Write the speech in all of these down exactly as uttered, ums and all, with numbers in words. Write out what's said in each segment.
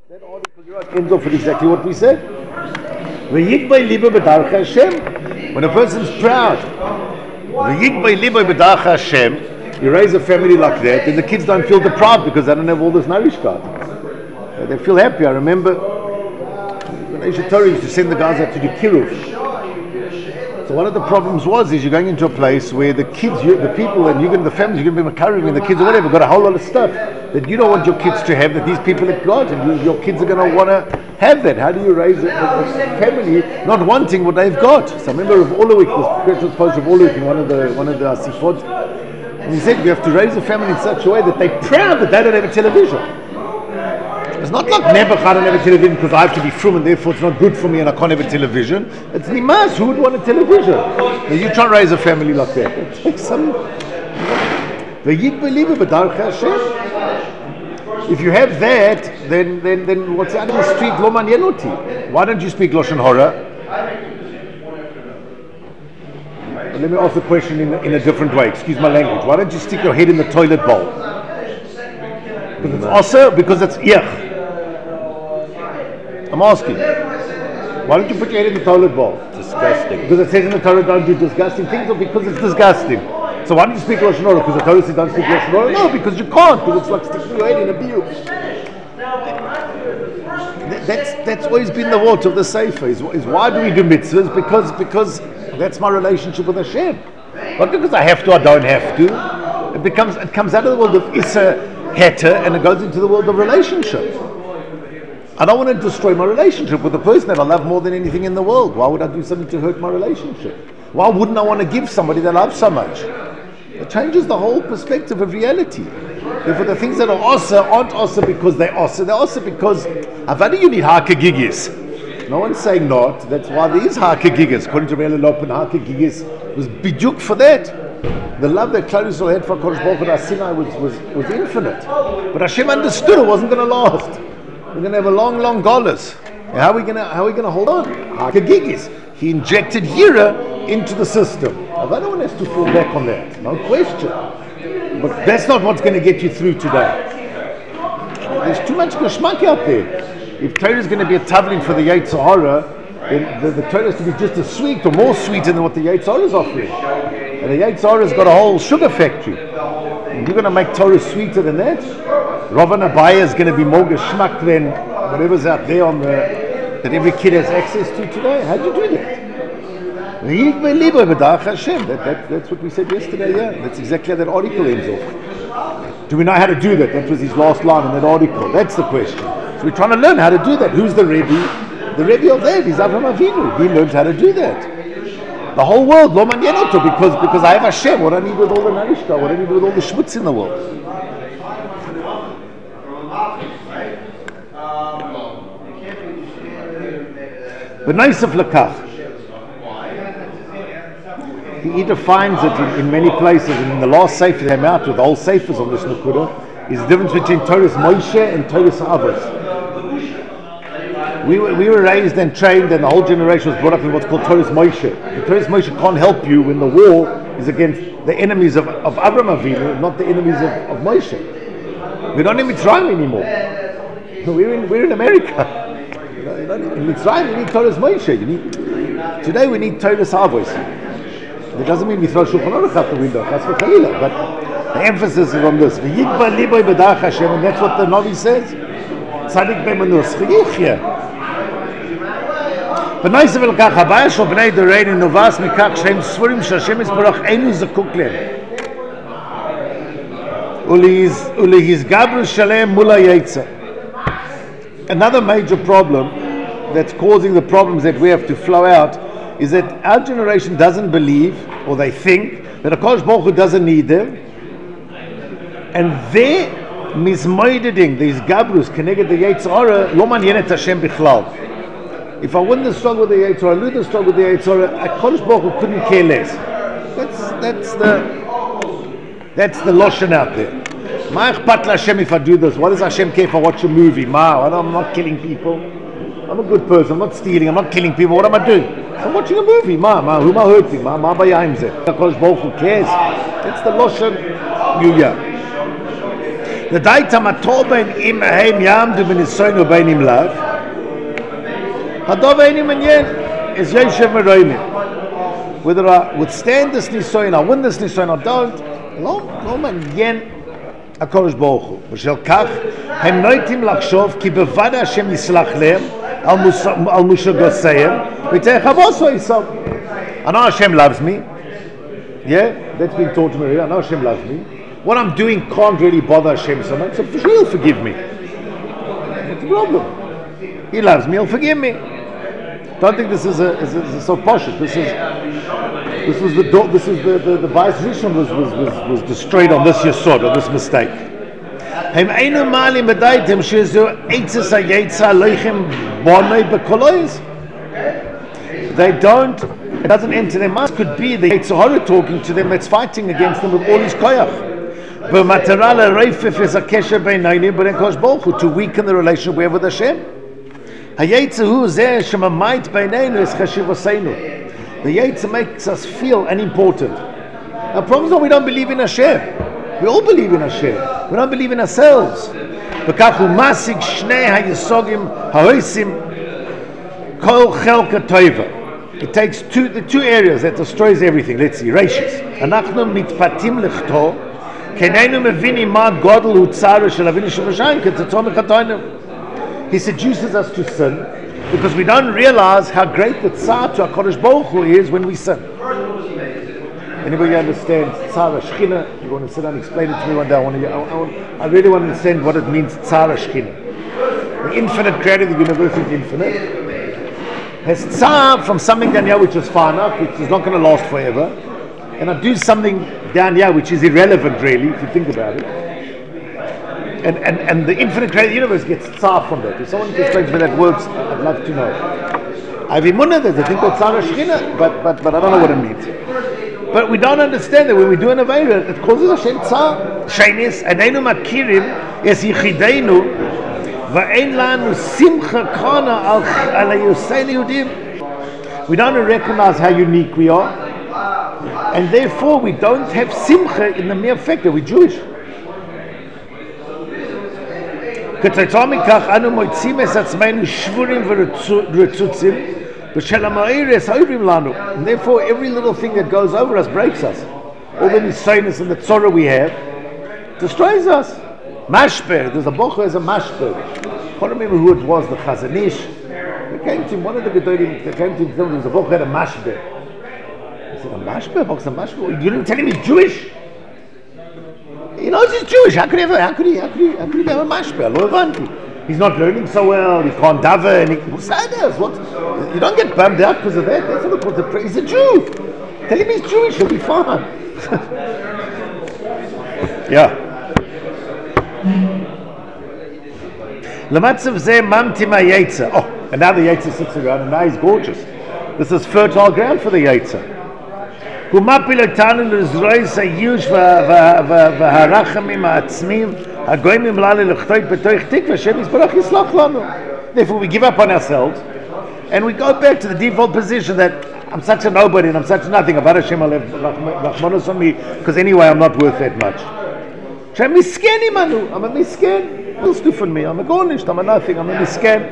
That article you wrote ends off with exactly what we said. V'yikbay libo b'darcha Hashem. When a person's proud, v'yikbay libo b'darcha Hashem, you raise a family like that, and the kids don't feel deprived because they don't have all this nourishment. They feel happy. I remember when Aisha Torah used to send the guys out to do kiruv. So one of the problems was is you're going into a place where the kids, you, the people, and you're going to the families, you're going to be encouraging the kids or whatever, got a whole lot of stuff that you don't want your kids to have that these people have got, and you, your kids are going to want to have that. How do you raise a, a, a family not wanting what they've got? So I remember of Olowik, this special post of Olowik in one of the one of the Asifot, and he said you have to raise a family in such a way that they're proud that they don't have a television. It's not like never I don't have a television because I have to be frum and therefore it's not good for me and I can't have a television. It's nimas. Who would want a television? Now you try to raise a family like that. It takes some. If you have that, then then then what's out in the street? Lo manyen oti. Why don't you speak Lashon Hara? Let me ask the question in, in a different way. Excuse my language. Why don't you stick your head in the toilet bowl? Because it's also because it's ich. I'm asking. Why don't you put your head in the toilet bowl? Disgusting. Because it says in the Torah don't do disgusting things, or because it's disgusting? So why don't you speak Lashon Hara? Because the Torah says don't speak Lashon Hara? No, because you can't. Because it's like sticking your head in a biu. That's that's always been the word of the Sefer. Is, is why do we do mitzvahs? Because because that's my relationship with Hashem. Not because I have to or don't have to. It becomes it comes out of the world of Issa Heter and it goes into the world of relationship. I don't want to destroy my relationship with the person that I love more than anything in the world. Why would I do something to hurt my relationship? Why wouldn't I want to give somebody that I love so much? It changes the whole perspective of reality. Therefore, the things that are asa aren't asa because they're asa. They're asa because avadi you need hakagigis. No one's saying not. That's why there is hakagigis. According to Rebbe Lopen, hakagigis was biduk for that. The love that Klal Yisrael had for Kodesh Baruch Hu Sinai was, was, was infinite. But Hashem understood it wasn't going to last. We're going to have a long, long galus. How are we going to how are we going to hold on? Hakagigis. He injected Yira into the system. Now, no one has to fall back on that. No question. But that's not what's going to get you through today. There's too much geschmack out there. If Torah is going to be a tavlin for the Yetzer Hara, then the, the Torah has to be just as sweet or more sweeter than what the Yetzer Hara is offering. And the Yetzer Hara has got a whole sugar factory. And you're going to make Torah sweeter than that? Ravan Abaya is going to be more geschmack than whatever's out there on the that every kid has access to today. How'd you do that? That, that? That's what we said yesterday, yeah. That's exactly how that article ends off. Do we know how to do that? That was his last line in that article. That's the question. So we're trying to learn how to do that. Who's the Rebbe? The Rebbe of that is Avraham Avinu. He learned how to do that. The whole world, lo manyen oto, because because I have Hashem. What I need with all the narishta, what I need with all the schmutz in the world. But Naisef Lakach. He defines it in, in many places, and in the last sefer they came out with the whole sefers on this Nakuda, is the difference between Torah's Moshe and Torah's Avos. We were, we were raised and trained, and the whole generation was brought up in what's called Torah's Moshe. The Torah's Moshe can't help you when the war is against the enemies of, of Avraham Avinu, not the enemies of, of Moshe. We're not in Mitzrayim anymore. We're in, we're in America. In Mitzrayim, you need Torah's Moshe. You need, today we need Torah's Avos. That doesn't mean we throw Shulchan Aruch out the window, that's for Khalila, but the emphasis is on this. V'yikba liboy b'darach Hashem, and that's what the Navi says. Tzadik b'manus chiyuchya. V'noisev el kach habaya shel b'nei doreinu novas mikach shehem svurim sh'Hashem yisbarach einu zakuk lehem. Ulehiz gabru shalem mula yetzer. Another major problem that's causing the problems that we have to flow out is that our generation doesn't believe, or they think, that HaKadosh Baruch Hu doesn't need them, and their mismoideding, these gabrus, connected the Yetzer Hara, lo manyenet Hashem bichlal. If I wouldn't struggle with the Yetzer Hara, I wouldn't struggle with the Yetzer Hara, HaKadosh Baruch Hu couldn't care less. That's that's the that's the lotion out there. Ma ichpat Hashem if I do this? What does Hashem care if I watch a movie? Ma, I'm not killing people. I'm a good person. I'm not stealing. I'm not killing people. What am I doing? I'm watching a movie. Ma, ma, who am I hurting? Ma, ma bayayim zeh. HaKadosh Baruch Hu cares. It's the lotion. You yeah. The daita matol bein im heim yam du benisoinu bein im lav. Hadov einim enyen is yeshev meroimim. Whether I withstand this nisoyin, I win this nisoyin, I don't. Lo lo manyen HaKadosh Baruch Hu. B'shel kach hem noitim lachshov ki bevad Hashem yislach lehem al musha goseyim v'tei chavoso yisov. I know Hashem loves me. Yeah, that's been taught to me. I know Hashem loves me. What I'm doing can't really bother Hashem so much, so He'll forgive me. What's the problem? He loves me, He'll forgive me. Don't think this is a, is a, is a so posh. This is this was the this is the the, the vice Rishon was, was was was destroyed on this yesod, on this mistake. Hem einu malim bedaitem shezu eitzes hayetza loichem bonei bekolois. They don't. It doesn't enter their mind. It could be the Yetzer Hara talking to them that's fighting against them with all his koyach. But matarala reifif is a kesher beinayim but enkosh bolchu to weaken the relationship we have with Hashem. Hayetzer hu zeh shemamayit beineinu is chashivoseinu. The Yetzer makes us feel unimportant. Our problem is that we don't believe in Hashem. We all believe in Hashem. We don't believe in ourselves. B'kach hu masig shnei hayesogim haoisim kol chelka toiva. It takes two the two areas that destroys everything. Let's see. Rashis. Anachnu mitpatim lechto keneinu mevinim ma godel utzara shel avinu shevashayim ketzatzon mechatoinu. He seduces us to sin because we don't realize how great the tzar to HaKadosh Baruch Hu is when we sin. Anybody understand tzara shchina? You want to sit down and explain it to me one day? I want to. I, I, want, I really want to understand what it means tzara shchina. The infinite creator of the universe is infinite. Has tzar from something down here which is finite, which is not going to last forever, and I do something down here which is irrelevant really, if you think about it. And and, and the infinite creator of the universe gets tzar from that. If someone can explain to me that works, I'd love to know. I have imunah, there's a thing called tzara shchina, but, but, but I don't know what it means. But we don't understand that when we do an avera, it causes Hashem tzar. Shainis, aneinu makirim, es yichideinu, va'ein lanu simcha kana al yosei liyudim. We don't recognize how unique we are, and therefore we don't have simcha in the mere fact that we're Jewish. כתוצאה מכך אנו מוצאים את עצמנו שבורים ורצוצים בשל המאירס העוברים לנו. And therefore every little thing that goes over us breaks us. All the nisayness and the tzorah we have destroys us. Mashber, there's a boch who has a mashber. I can't remember who it was, the Chazon Ish. They came to him, one of the Gedolim, they came to him, there was a boch who had a mashber. He said, a mashber? Boch's a mashber? You didn't tell him he's Jewish? He knows he's Jewish. How could he have a, how could he, how could he, how could he have a mashber? He's not learning so well. He can't daven. He, what's that? What? You don't get bummed out because of that. That's not what the prayer. He's a Jew. Tell him he's Jewish. He'll be fine. Yeah. L'matzav zeh mamtim ha'yetzer. Oh, and now the Yetzer sits around, and now he's gorgeous. This is fertile ground for the Yetzer. הוא מפיל אותנו לזרויס הייאוש והרחמים העצמיים הגוימים לנו לחטוא בתוך תקווה השם יתברך יסלח לנו. Therefore we give up on ourselves and we go back to the default position that I'm such a nobody and I'm such nothing. Avad Hashem alev rachmanos on me because anyway I'm not worth that much. I'm misken imanu. I'm a misken. What's do for me? I'm a gornisht. I'm a nothing. I'm a misken.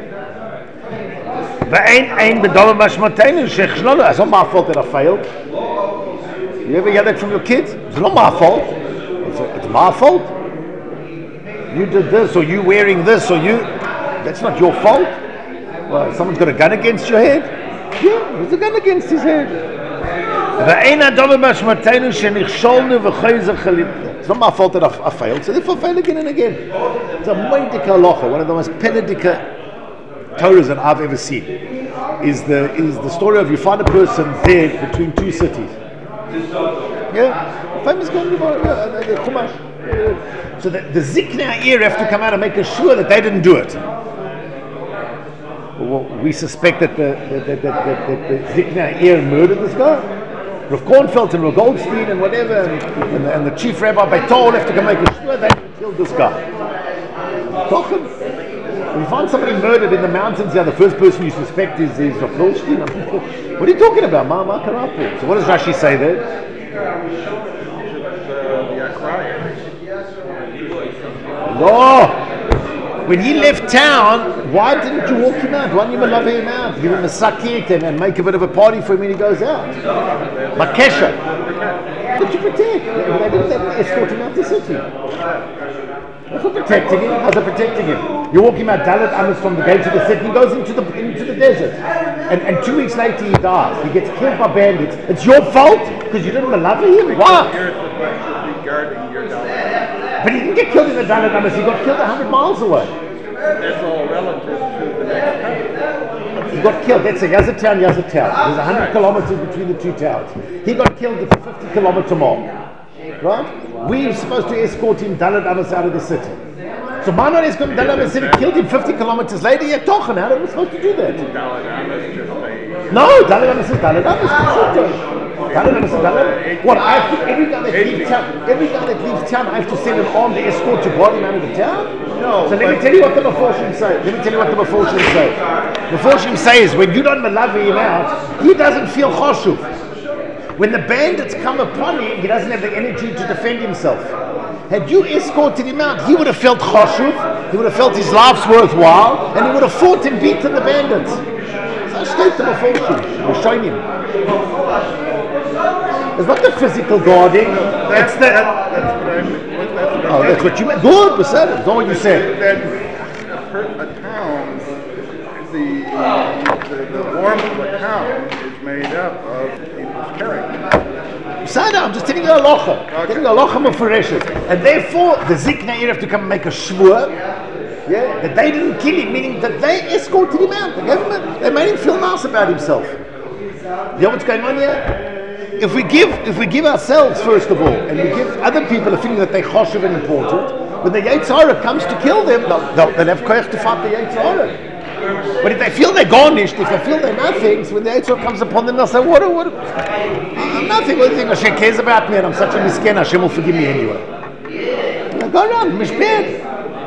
ואין אין בדומה משמעותנו שכשלנו. It's not my fault that I failed. You ever hear that from your kids? It's not my fault. It's, a, it's my fault. You did this, or you wearing this, or you... That's not your fault. Well, someone's got a gun against your head? Yeah, there's a gun against his head. It's not my fault that I, I failed, so therefore I fail again and again. It's a Moedik halacha, one of the most penedika Torahs that I've ever seen. Is the, is the story of you find a person dead between two cities. Yeah, famous guy, yeah, the Chumash. So the, the Ziknei ear have to come out and make sure that they didn't do it. Well, we suspect that the, the, the, the, the, the Ziknei ear murdered this guy. Rav Kornfeld and Rav Goldstein and whatever, and, and, the, and the chief rabbi Beitol have to come make sure they killed this guy. Tochen. When you find somebody murdered in the mountains, yeah, the first person you suspect is, is Rav Goldstein. What are you talking about? Ma, ma, karapu. So what does Rashi say there? No. When he left town, why didn't you walk him out? Why didn't you love him out? Give him a sakit and, and make a bit of a party for him when he goes out. Makesha. Did you protect? They didn't, they didn't escort him out the city. That's not protecting him. How's it protecting him? You walk him out Dalit Amos from the gate to the city, he goes into the into the desert. And, and two weeks later he dies. He gets killed by bandits. It's your fault because you didn't love him? Why? You're supposed to be guarding your Dalit. But he didn't get killed in the Dalit Amos, he got killed a hundred miles away. That's all relative to the next town. He got killed. That's a Yazid town, Yazid town. There's a hundred kilometers between the two towns. He got killed at the fifty kilometer mark. Right? We were supposed to escort him Dalit Amos out of the city. So why not escort him Dalit Amos city, killed him fifty kilometers later? Yeah, Tochen, how are we supposed to do that? Dalit Amos just say, no, Dalit Amos is Dalit Amos. Dalit Amos is Dalit. What, I have to, every guy that leaves town, every guy that leaves town, I have to send an armed escort to guard him out of the town? no. So let me tell you what the Meforshim say. Let me tell you what the Meforshim say. Meforshim says when you don't malavi him out, he doesn't feel choshuv. When the bandits come upon him, he doesn't have the energy to defend himself. Had you escorted him out, he would have felt choshuv, he would have felt his life's worthwhile, and he would have fought and beaten the bandits. So I straight to Meforshim. We're showing him. It's not the physical guarding, That's, it's the... that, that's what I what, that's what Oh, that's what you meant. Good, Besed. That's not what you said. That a, per, a town, the, the, the warmth of a town is made up of people's character. Sada, I'm just telling you a locha. Okay. Telling you a locha mefureshes. And therefore, the Zikna have to come and make a shvur, yeah, that they didn't kill him, meaning that they escorted him out. They gave him a, they made him feel nice about himself. You know what's going on here? If we give, if we give ourselves first of all, and we give other people a feeling that they're choshev and important, when the Yetzer Hara comes to kill them, they'll, they'll, they'll have koyach to fight the Yetzer Hara. But if they feel they're garnished, if they feel they're nothing, so when the Yetzer Hara comes upon them, they'll say, what, what, I'm nothing, what do you think? Hashem cares about me and I'm such a misken, Hashem will forgive me anyway. Now go around, mishpeh.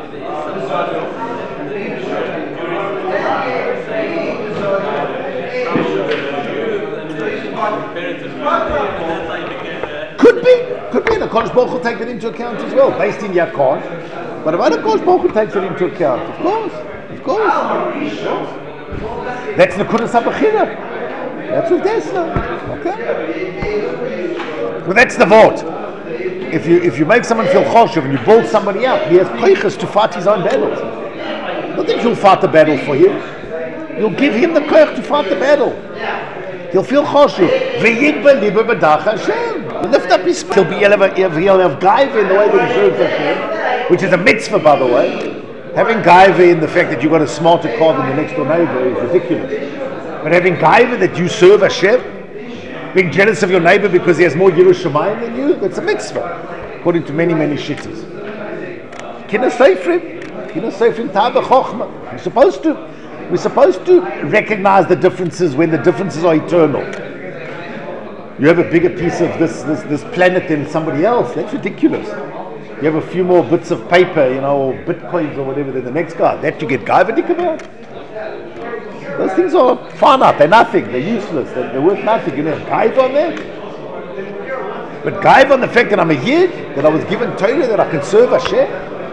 Could be, could be, and the Kodesh Baruch Hu take that into account as well, based in Yakon. But about the Kodesh Baruch Hu takes it into account, of course, of course. That's the Kudas HaBechira. That's what that's now. Okay. Well, that's the vote. If you if you make someone feel choshev and you build somebody up, he has koiches to fight his own battles. I don't think you'll fight the battle for him. You'll give him the koich to fight the battle. He'll feel choshev. V'yidba liba b'dach Hashem. He'll lift up his he'll be he'll have, he'll have gaiva in the way that he serves Hashem, which is a mitzvah, by the way. Having gaiva in the fact that you've got a smarter car than the next door neighbor is ridiculous. But having gaiva that you serve Hashem, being jealous of your neighbor because he has more Yiras Shamayim than you, that's a mitzvah, according to many, many shittas. Kina Seifrim, Kina Seifrim Ta'ba Chochma. We're supposed to, we're supposed to recognize the differences when the differences are eternal. You have a bigger piece of this, this, this planet than somebody else, that's ridiculous. You have a few more bits of paper, you know, or bitcoins or whatever than the next guy. That you get gaivadik about? Those things are finite, they're nothing, they're useless, they're, they're worth nothing. You know, gaiv on that? But gaiv on the fact that I'm a yid, that I was given Torah, that I can serve Hashem.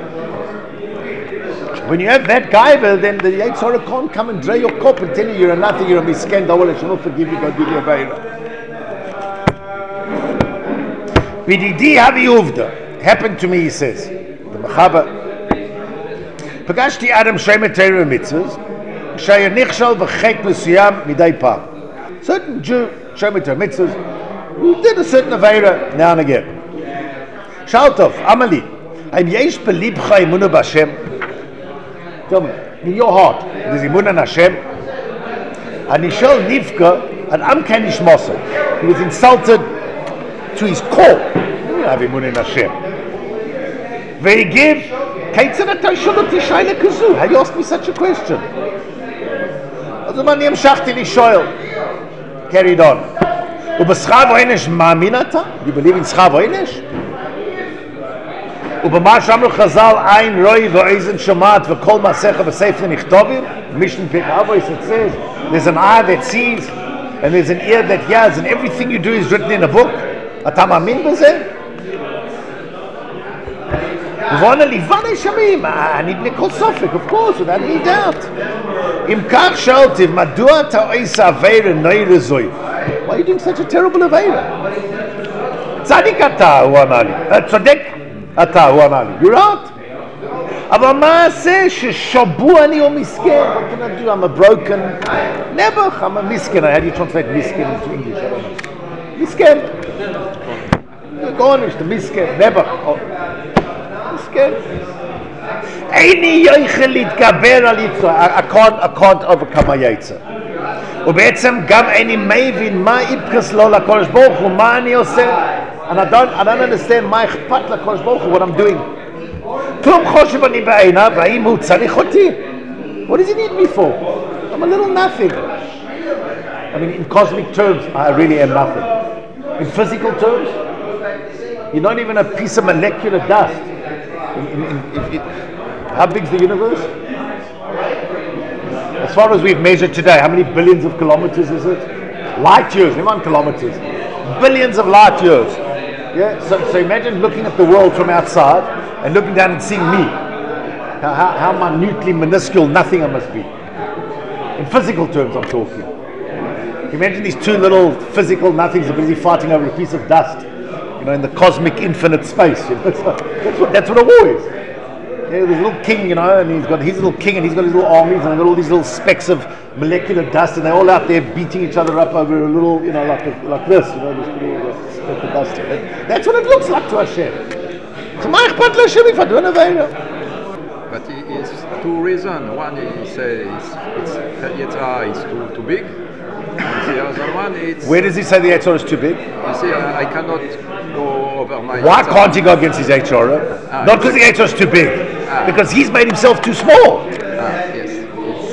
When you have that gaiva, then the Yetzer Hara can't come and draw your cup and tell you you're a nothing, you're a misken, don't want Hashem will forgive you, God give you a beira. B'didi havi uvda. Happened to me, he says. The Mechaber. Pagashti Adam Shemet Torah mitzvahs. Shaya nichshal v'chet mesuyam midei pam. Certain Jew, Shemet Torah mitzvahs, who did a certain aveira now and again. Shaltov, Amali, I'm yesh belibcha imunu b'Hashem. Tell me, in your heart, there's imun on Hashem. Anishal nifka, and am kenish mosa. He was insulted to his core. You have imun on Hashem. They give. How you ask me such a question? Carried on. You believe in Schav Oynesh? Mission Pek Avos, it says there's an eye that sees and there's an ear that hears and everything you do is written in a book. Atam amin b'zeh? V'vona livane shamim. I need nikol sofik, of course, without any doubt. Im kach shaltiv madua ta'oisa aveira noirezoi. Why are you doing such a terrible aveira? Tzadik ata hu amali. Tzodek ata hu amali. You're right. אבל מה עשה ששבוע אני או מסכן? What can I do? I'm a broken never. I'm a miskin. How do you translate miskin into English? I don't know. Miskin. Go on, the miskin. Never. Miskin. איני יוכל להתגבר על יצר. I can't, I can't overcome my יצר. ובעצם גם איני מבין מה איפכס לו לקודש ברוך הוא, מה אני עושה? And I don't, I don't understand מה אכפת לקודש ברוך הוא, what I'm doing. כלום חושב אני בעיניו, והאם הוא צריך אותי? What does he need me for? I'm a little nothing. I mean, in cosmic terms, I really am nothing. In physical terms, you're not even a piece of molecular dust. In, in, in, in, how big is the universe? As far as we've measured today, how many billions of kilometers is it? Light years, never mind kilometers. Billions of light years. Yeah. So, so imagine looking at the world from outside and looking down and seeing me. How, how, how minutely minuscule nothing I must be. In physical terms, I'm talking. Imagine these two little physical nothings are busy fighting over a piece of dust, you know, in the cosmic infinite space. You know? That's, what, that's, what, that's what a war is. Yeah, there's a little king, you know, and he's got his little king and he's got his little armies and they've got all these little specks of molecular dust and they're all out there beating each other up over a little, you know, like a, like this, you know, this little uh, speck of dust. That's what it looks like to Hashem. So my akhpat l'Hashem if I do an Aveira. But it's two reasons. One, he says it's, it's Yetzirah is too, too big. And the other one, it's... Where does he say the Yetzirah is too big? You see, I, I cannot go over my... Why Yetzirah. can't he go against his Yetzirah? Ah, Not because the Yetzirah is too big. Ah. Because he's made himself too small. Ah, yes. It's,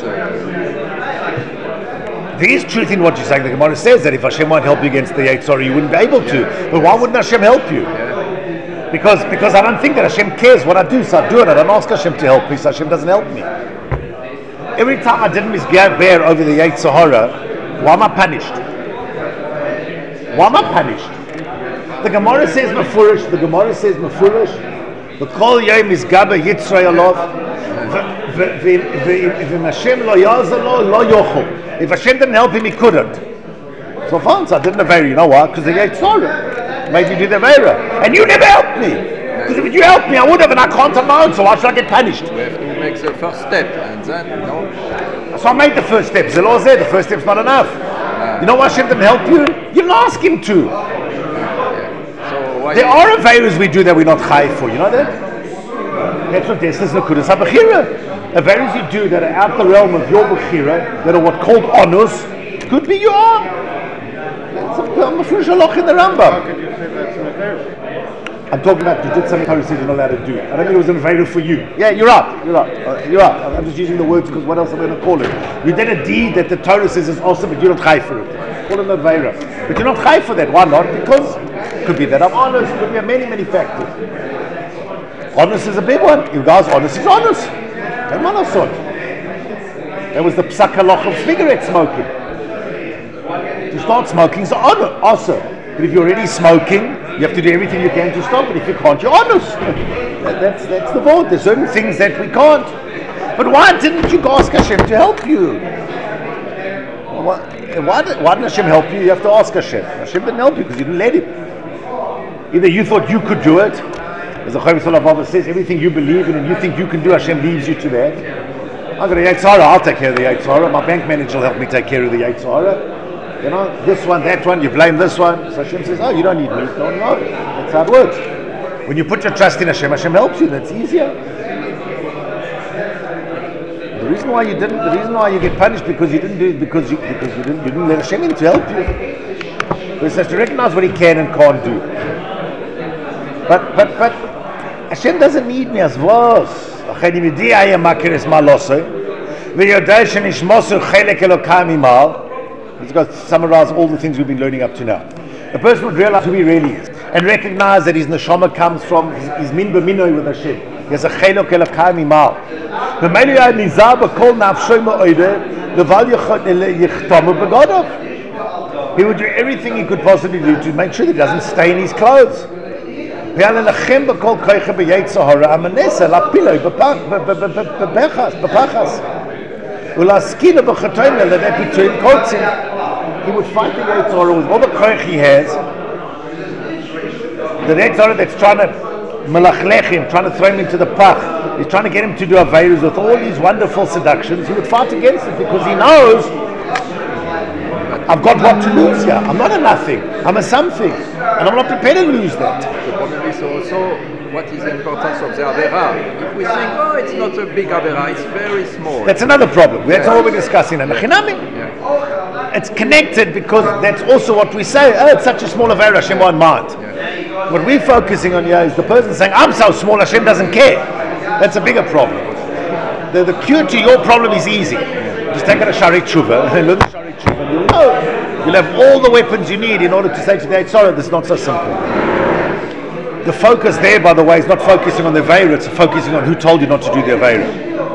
uh, there is truth in what you're saying. The Gemara says that if Hashem won't help you against the Yetzirah, you wouldn't be able to. Yeah. But why wouldn't Hashem help you? Yeah. Because because I don't think that Hashem cares what I do, so I do it. I don't ask Hashem to help me, so Hashem doesn't help me. Every time I didn't misbear over the Yetzer Hara, why am I punished? Why am I punished? The Gemara says mefurish. The Gemara says mefurish. The kol yom is gabe Yitzray alov. If Hashem lo yazar lo lo yochel. If Hashem didn't help him, he couldn't. So fine, so I didn't Aveira. You know why? Because the Yetzer Hara made me do the Aveira. And you never helped me. Because if you helped me, I would have, and I can't on my own, so why should I get punished? We have to make the first step, and then, you know. So I made the first step. The law said the first step's not enough. Uh, you know why Hashem didn't help you? You didn't ask him to. Yeah. So why there are Aveiras we do that we're not chayiv for. You know that? That's what this is Nakudas HaBechira. Aveiras you do that are out the realm of your Bechira, that are what called honors, could be your own. That's a mafurish halach in the Rambam. I'm talking about you did something Torah says you're not allowed to do. I don't think it was an Aveira for you. Yeah, you're right. You're right. Uh, you're right. I'm just using the words because what else am I going to call it? You did a deed that the Torah says is awesome, but you're not chai for it. Call it an Aveira. But you're not chai for that. Why not? Because it could be that I'm honest. It could be many, many factors. Honest is a big one. You guys, honest is honest. And manasot. That was the psak halach of cigarette smoking. To start smoking is honor, also. But if you're already smoking, you have to do everything you can to stop it. If you can't, you're honest. that, that's that's the vote. There's certain things that we can't. But why didn't you ask Hashem to help you? Why, why, did, why didn't Hashem help you? You have to ask Hashem. Hashem didn't help you because you didn't let him. Either you thought you could do it, as the Chaim Salavav says, everything you believe in and you think you can do, Hashem leaves you to that. I've got a Yetzer Hara, I'll take care of the Yetzer Hara. My bank manager will help me take care of the Yetzer Hara. You know, this one, that one, you blame this one. So Hashem says, oh, you don't need me. No, no. That's how it works. When you put your trust in Hashem, Hashem helps you. That's easier. The reason why you didn't, the reason why you get punished because you didn't do it because you because you didn't you didn't let Hashem in to help you. Because he has to recognize what he can and can't do. But but but Hashem doesn't need me as was. He's got to summarize all the things we've been learning up to now. The person would realize who he really is and recognize that his neshama comes from his, his min b'minoi with Hashem. He has a chelok elokay mimal. V'meilu yad nizar b'kol nafshoy ma'odeh leval yichtomu b'godav. He would do everything he could possibly do to make sure that he doesn't stain his clothes. ויעלה לכם בכל כוחי ביצר הרע המנסה להפילוי בפחס ולהשכילו בחטאים לדעת between קוצים. He would fight the Yetzer Hara with all the koich he has, the Yetzer Hara that's trying to melachlech him, trying to throw him into the pach, he's trying to get him to do aveirus with all these wonderful seductions. He would fight against it because he knows I've got what to lose here. I'm not a nothing. I'm a something. And I'm not prepared to lose that. The problem is also what is the importance of the Avera. If we think, oh, it's not a big Avera, it's very small. That's another problem. That's Yeah. all we're discussing. And Yeah. it's connected because that's also what we say. Oh, it's such a small Avera, Hashem won't mind. Yeah. What we're focusing on here is the person saying, I'm so small, Hashem doesn't care. That's a bigger problem. The, the cure to your problem is easy. Just take out a Shari Tshuva and learn the Shari Tshuva and you'll know. You'll have all the weapons you need in order to say to the Yetzer Hara, this is not so simple. The focus there, by the way, is not focusing on the Aveira, it's focusing on who told you not to do the Aveira.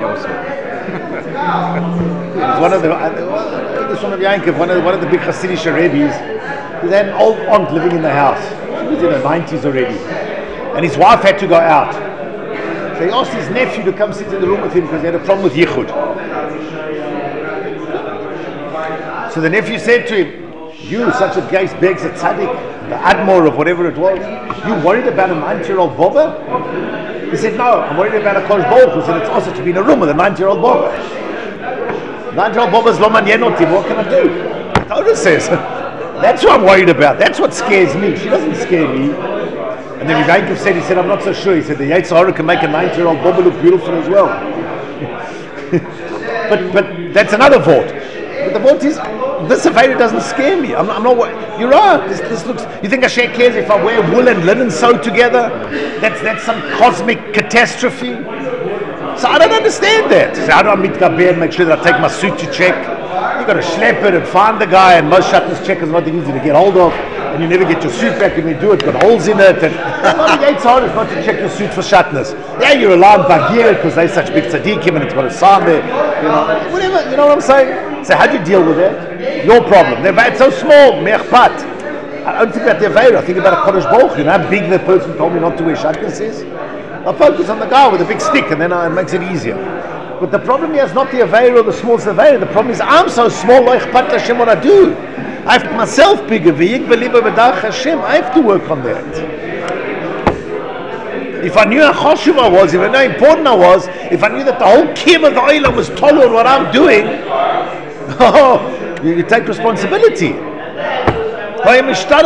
It's one of the, uh, this one of Yankov, one of the, one of the big Hasidic Rebbes, he had an old aunt living in the house. She was in her nineties already. And his wife had to go out. So he asked his nephew to come sit in the room with him because he had a problem with Yichud. So the nephew said to him, you, such a geist begs a tzaddik, the admor of whatever it was, you worried about a ninety-year-old bobber? He said, no, I'm worried about a kosh baruch who said it's also to be in a room with a ninety-year-old bobber. ninety-year-old bobber's lo manyen oti, what can I do? The Torah says, that's what I'm worried about, that's what scares me, she doesn't scare me. And then Yankov said, he said, I'm not so sure. He said, the Yetzer Hara can make a ninety-year-old bobber look beautiful as well. but but that's another vote. But the vote is, this Aveira doesn't scare me. I'm, I'm not. You're right. This, this looks. You think Hashem cares if I wear wool and linen sewed together? That's that's some cosmic catastrophe. So I don't understand that. So how do I meet Gaber and make sure that I take my suit to check? You got to schlep it and find the guy, and most shatnez checkers not easy to get hold of, and you never get your suit back when you do it. Got holes in it. And not the Yetzer Hara is not to check your suit for shatnez. Yeah, you're allowed bagir because they're such big tzaddikim and it's got a sign there. You know, whatever. You know what I'm saying? So how do you deal with that? Your problem. The Aveira, it's so small. Me'achpat. I don't think about the Aveira. I think about a Kodesh Baruch. You know how big the person told me not to wear shatnez is? I focus on the guy with a big stick, and then uh, it makes it easier. But the problem here is not the Aveira or the small Aveira. The problem is I'm so small. Lo ichpat Hashem what I do. I have to myself bigger. V'yik beliba b'darach Hashem. I have to work on that. If I knew how choshuv I was, if I knew how important I was, if I knew that the whole kim of the oilam was told on what I'm doing, oh, you, you take responsibility. When you say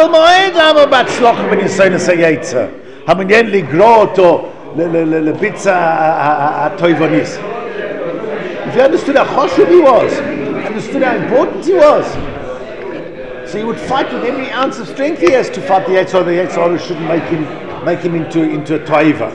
if you understood how choshuv he was, understood how important he was, so he would fight with every ounce of strength he has to fight the Yetzer Hara. The Yetzer Hara shouldn't make him make him into into a toiva.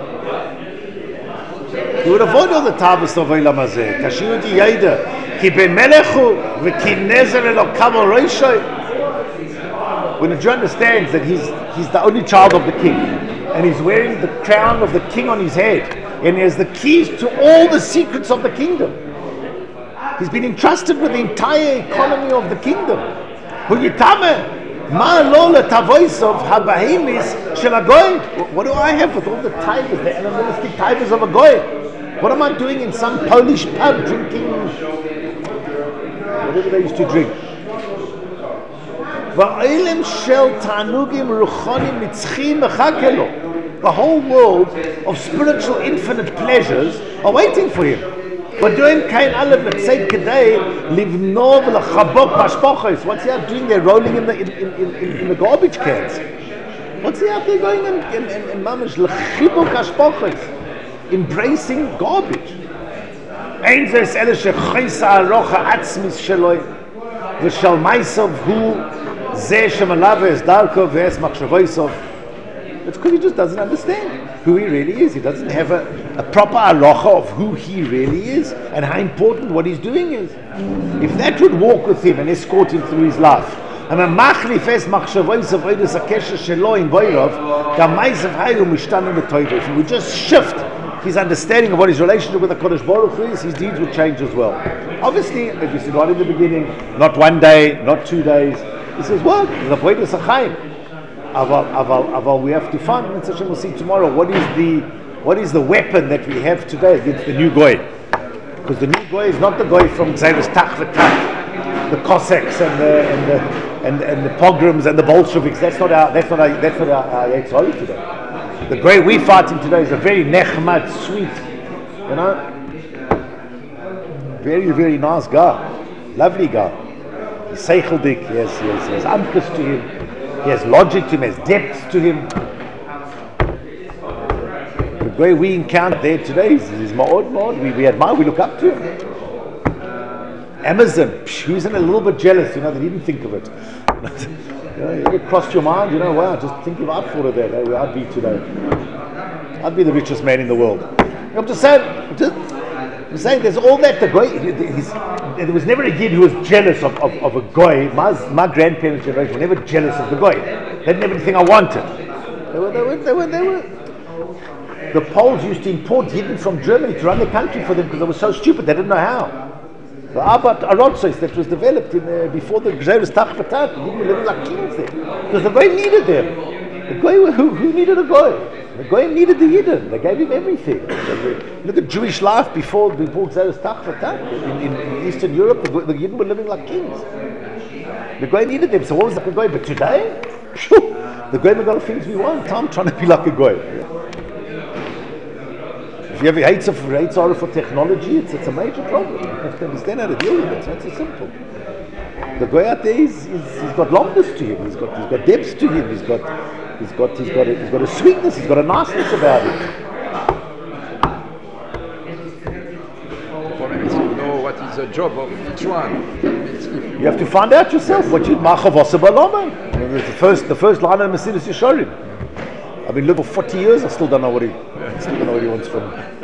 He would avoid all the tavos of Olam Hazeh. Kashiyu di Yeda ki ben melechu v'ki nezer elokav roishay. When a Jew understands that he's he's the only child of the king, and he's wearing the crown of the king on his head, and he has the keys to all the secrets of the kingdom. He's been entrusted with the entire economy of the kingdom. Hu yitame ma lo letavoisov habahimis shel hagoy. What do I have with all the tigers, the animalistic tigers of a goy? What am I doing in some Polish pub drinking whatever they used to drink? The whole world of spiritual infinite pleasures are waiting for him. But doing kain aleph let's say today livnov lachabok mashpochos. What's he out doing there, rolling in the in, in, in, in the garbage cans? What's he out there going in in, in, in mamash lachibok mashpochos, embracing garbage? Ein zes ele shechaysa rocha atzmis sheloi v'shal ma'isov hu zeh shemalave es darko v'es machshavoisov. It's because he just doesn't understand who he really is. He doesn't have a, a proper halacha of who he really is and how important what he's doing is. If that would walk with him and escort him through his life, and a machlif es machshavoisov oides hakesher shelo in boirov gamaisav hayu mishtanim b'toiv. If he would just shift his understanding of what his relationship with the Kodesh Baruch Hu is, his deeds would change as well. Obviously, as we said right in the beginning, not one day, not two days. This is work. This is avodas hachaim. Aval, aval, aval, we have to find, and Hashem will see tomorrow, what is the what is the weapon that we have today against the new goy? Because the new goy is not the goy from Xeris Tach, the Cossacks and the and the and, and the pogroms and the Bolsheviks. That's not our that's not our that's not our, our Yetzirah today. The goy we're fighting today is a very nechmad, sweet, you know, very very nice guy, lovely guy. He's seicheldik, he has he has, he has amkus to him. He has logic to him, has depth to him. The way we encounter there today is, is Ma'od Ma'od. We, we admire, we look up to him. Amazon, psh, who's in a little bit jealous, you know, they didn't think of it. You know, you ever crossed your mind, you know, wow, just think if I'd thought of that, eh, where I'd be today. I'd be the richest man in the world. I'm just saying, I'm just, I'm saying there's all that, the guy, he's, there was never a kid who was jealous of, of, of a guy. My, my grandparents' generation were never jealous of the guy. They didn't have anything I wanted. They were, they were, they were, they were. The Poles used to import Yidden from Germany to run the country for them because they were so stupid, they didn't know how. The Abbat Arotzos that was developed in, uh, before the Gzeres Tach V'Tach, Yidden were living like kings there. Because the guy needed them. The guy, who, who needed a guy? The guy needed the Yidden. They gave him everything. Look at Jewish life before before Gzeres Tach V'Tach. In, in, in Eastern Europe, the, the Yidden were living like kings. The guy needed them. So what was the guy? But today, phew, the guy got the things we want. I'm trying to be like a guy. If you have hates of hates order for technology, it's it's a major problem. You have to understand how to deal with it. It's not so simple. The guy out there is, is he's got longness to him. He's got he's got depth to him. He's got he's got he's got a, he's got a sweetness. He's got a niceness about him. The problem is to know what is the job of each one. You have to find out yourself what you machavosa balama. The first the first line of the Mesilas Yesharim. I've been living for forty years. I still don't know what he I still don't know what he wants from me.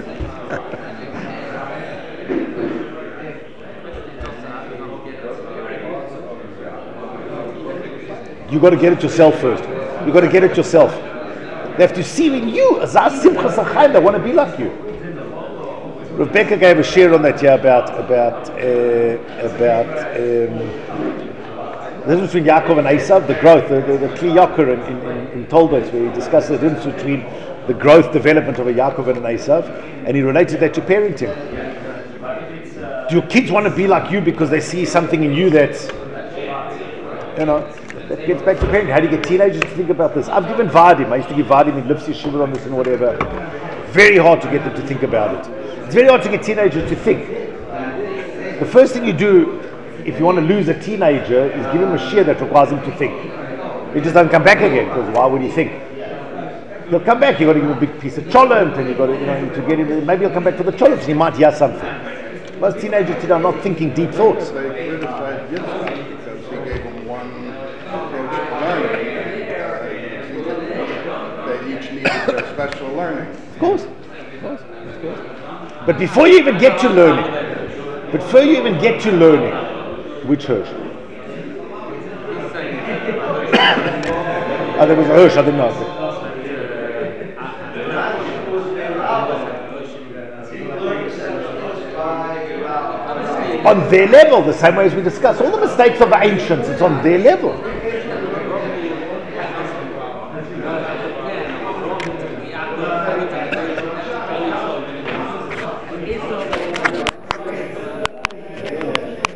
You got to get it yourself first. You got to get it yourself. They have to see in you as a simcha sachaim. They want to be like you. Rebecca gave a share on that, yeah, about about uh, about um, the difference between Yaakov and Esav, the growth, the the, the Kli Yakar in in, in, in Toldos, where he discussed the difference between the growth development of a Yaakov and an Esav, and he related that to parenting. Do your kids want to be like you because they see something in you that's, you know? That gets back to parenting. How do you get teenagers to think about this? I've given Vadim. I used to give Vadim in Lipsi Shiva on this and whatever. Very hard to get them to think about it. It's very hard to get teenagers to think. The first thing you do if you want to lose a teenager is give him a share that requires him to think. He just doesn't come back again, because why would he think? He'll come back. You've got to give him a big piece of cholent, and you've got to, you know, to get him. Maybe he'll come back for the cholent, and he might hear something. Most teenagers today are not thinking deep thoughts. They criticized Yitzhak because he gave them one approach to learning. Uh, they each needed their special learning. Of course. Of course. Of course. But before you even get to learning, before you even get to learning, which Hirsch? Oh, there was a Hirsch, I didn't know. On their level, the same way as we discussed all the mistakes of the ancients, it's on their level.